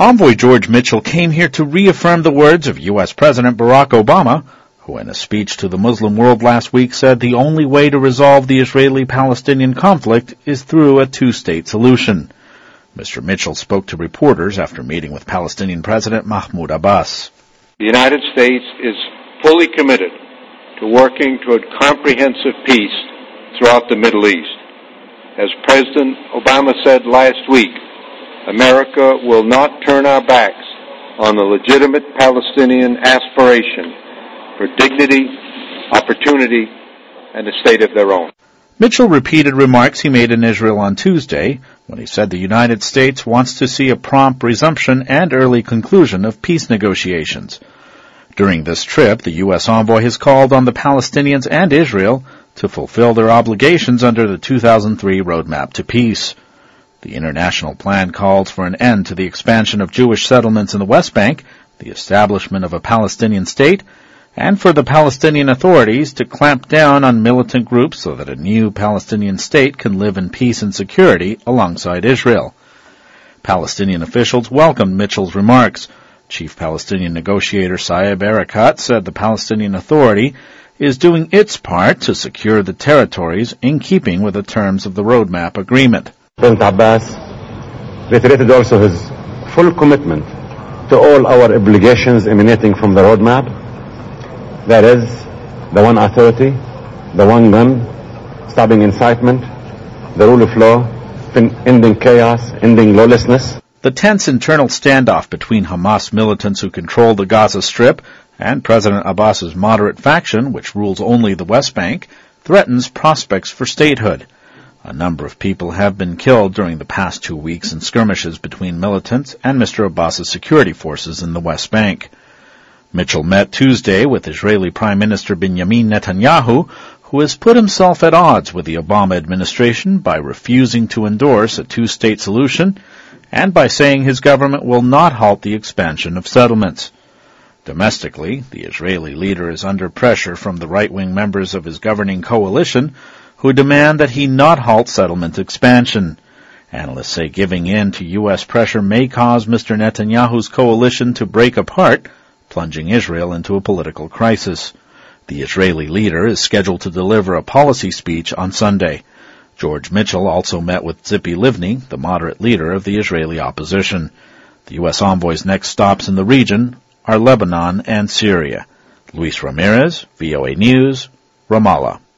Envoy George Mitchell came here to reaffirm the words of U.S. President Barack Obama, who in a speech to the Muslim world last week said the only way to resolve the Israeli-Palestinian conflict is through a two-state solution. Mr. Mitchell spoke to reporters after meeting with Palestinian President Mahmoud Abbas. The United States is fully committed to working toward comprehensive peace throughout the Middle East. As President Obama said last week, America will not turn our backs on the legitimate Palestinian aspiration for dignity, opportunity, and a state of their own. Mitchell repeated remarks he made in Israel on Tuesday when he said the United States wants to see a prompt resumption and early conclusion of peace negotiations. During this trip, the U.S. envoy has called on the Palestinians and Israel to fulfill their obligations under the 2003 Roadmap to Peace. The international plan calls for an end to the expansion of Jewish settlements in the West Bank, the establishment of a Palestinian state, and for the Palestinian authorities to clamp down on militant groups so that a new Palestinian state can live in peace and security alongside Israel. Palestinian officials welcomed Mitchell's remarks. Chief Palestinian negotiator Saeb Erekat said the Palestinian Authority is doing its part to secure the territories in keeping with the terms of the Roadmap Agreement. President Abbas reiterated also his full commitment to all our obligations emanating from the roadmap. That is, the one authority, the one gun, stopping incitement, the rule of law, ending chaos, ending lawlessness. The tense internal standoff between Hamas militants who control the Gaza Strip and President Abbas's moderate faction, which rules only the West Bank, threatens prospects for statehood. A number of people have been killed during the past 2 weeks in skirmishes between militants and Mr. Abbas's security forces in the West Bank. Mitchell met Tuesday with Israeli Prime Minister Benjamin Netanyahu, who has put himself at odds with the Obama administration by refusing to endorse a two-state solution and by saying his government will not halt the expansion of settlements. Domestically, the Israeli leader is under pressure from the right-wing members of his governing coalition, who demand that he not halt settlement expansion. Analysts say giving in to U.S. pressure may cause Mr. Netanyahu's coalition to break apart, plunging Israel into a political crisis. The Israeli leader is scheduled to deliver a policy speech on Sunday. George Mitchell also met with Tzipi Livni, the moderate leader of the Israeli opposition. The U.S. envoy's next stops in the region are Lebanon and Syria. Luis Ramirez, VOA News, Ramallah.